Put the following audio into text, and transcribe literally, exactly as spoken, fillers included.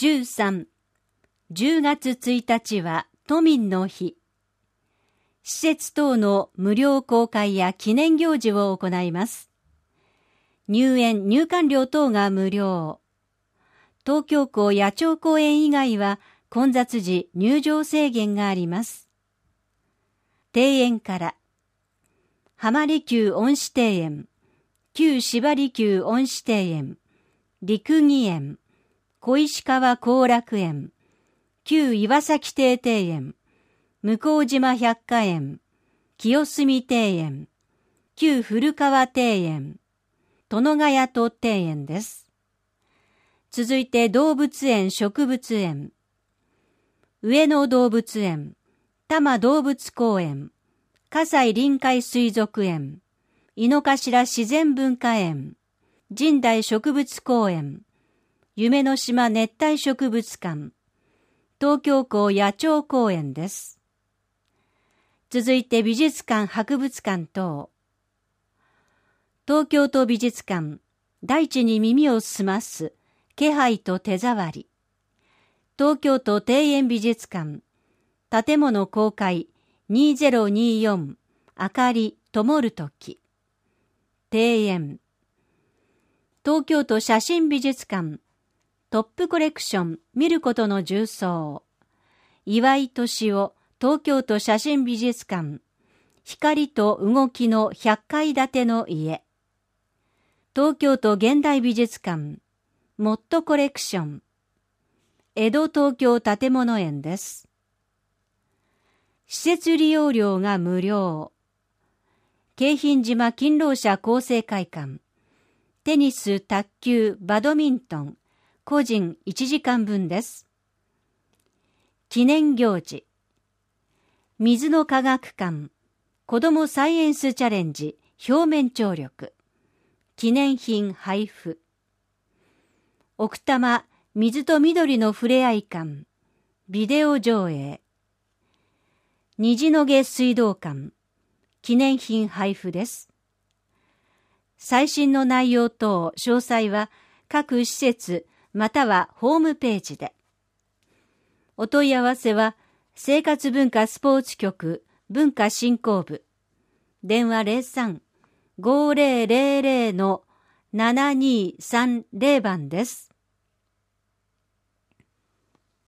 じゅうさん、じゅうがつついたちは都民の日。施設等の無料公開や記念行事を行います。入園・入館料等が無料。東京港野鳥公園以外は混雑時入場制限があります。庭園から、浜離宮恩賜庭園、旧芝離宮恩賜庭園、陸義園、小石川後楽園、旧岩崎邸庭園、向島百花園、清澄庭園、旧古川庭園、殿ヶ谷戸庭園です。続いて動物園植物園、上野動物園、多摩動物公園、葛西臨海水族園、井の頭自然文化園、神代植物公園、夢の島熱帯植物館、東京港野鳥公園です。続いて美術館博物館等。東京都美術館、大地に耳を澄ます気配と手触り。東京都庭園美術館、建物公開にせんにじゅうよん明かり灯るとき。庭園。東京都写真美術館、トップコレクション見ることの重曹。岩井俊夫東京都写真美術館、光と動きのひゃっかい建ての家。東京都現代美術館、モットコレクション、江戸東京建物園です。施設利用料が無料。京浜島勤労者厚生会館、テニス、卓球、バドミントン、個人いちじかんぶんです。記念行事。水の科学館、子どもサイエンスチャレンジ、表面張力。記念品配布。奥多摩水と緑のふれあい館、ビデオ上映。虹の毛水道館、記念品配布です。最新の内容等詳細は各施設またはホームページで。お問い合わせは生活文化スポーツ局文化振興部、電話 ゼロさん ごーぜろぜろ のななにーさんぜろ 番です。